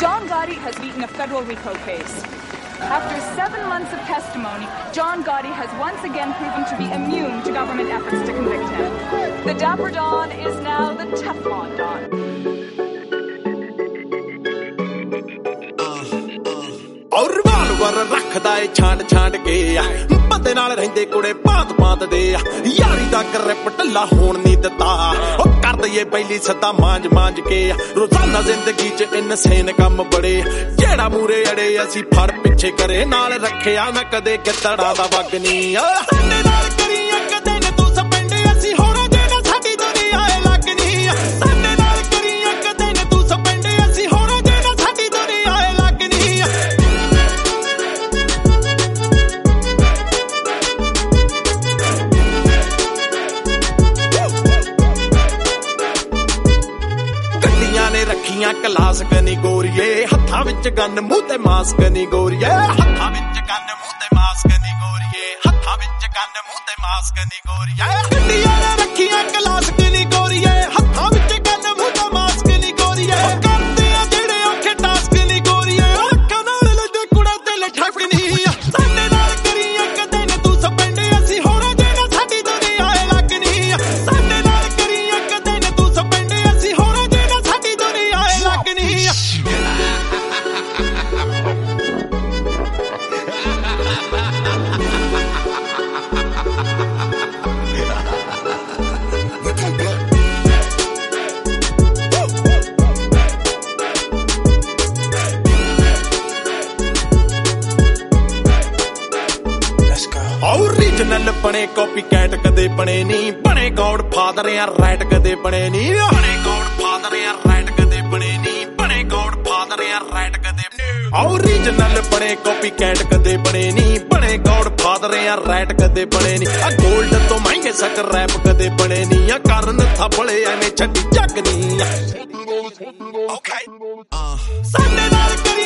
John Gotti has beaten a federal RICO case. After 7 months of testimony, John Gotti has once again proven to be immune to government efforts to convict him. The Dapper Don is now the Teflon Don. और revolver रखदा ए छांड छांड के बंदे नाल रहिंदे कुड़े भांत भांत दे यारी दा ग्रिप ढिल्ला होण नहीं दिता ओ कर दईए पहली सदा मांज मांज के रोजाना जिंदगी च इनसेन कम बड़े जेड़ा मूरे अड़े असी फड़ पिछे करे नाल रखिया ना कदे कितड़ा दा वग नी साडे नाल करिया कदे न तू सपेंडे असी होरा जेड़ा साडी दुनिया ए लगनी साडे नाल करिया कदे न तू सपेंडे असी होरा जेड़ा साडी दुनिया ए लगनी रखियां कलासक नी गोरिए हत्थां विच गन मूंह ते मास्क नी गोरिए हत्थां विच गन मूंह ते मास्क नी गोरिए हत्थां विच गन मूंह ते मास्क नी गोरिए गड्डियां ने रखियां कलासक नी गोरिए हत्थां विच गन मूंह ते मास्क नी गोरिए करदे आ जेड़े औखे टास्क नी गोरिए अखां नाल लदे कुड़ा दिल ठकनी साडे नाल करियां कदे न तू सपेंडे असी होरा जेड़ा साडी दुनिया ए लगनी साडे नाल करियां कदे न तू सपेंडे असी होरा जेड़ा साडी ओरिजिनल बने कॉपी कैट कदे बने नहीं बने गॉड फादर या रैट कदे बने नहीं बने गॉड फादर या रैट कदे बने नहीं बने गॉड फादर या रैट कदे ओरिजिनल बने कॉपी कैट कदे बने नहीं बने गॉड फादर या रैट कदे बने नहीं आ गोल्ड तो महंगे सक रैप कदे बने नहीं आ कारण था बड़े एवें छड्डी जग नहीं ओके साडे नाल करी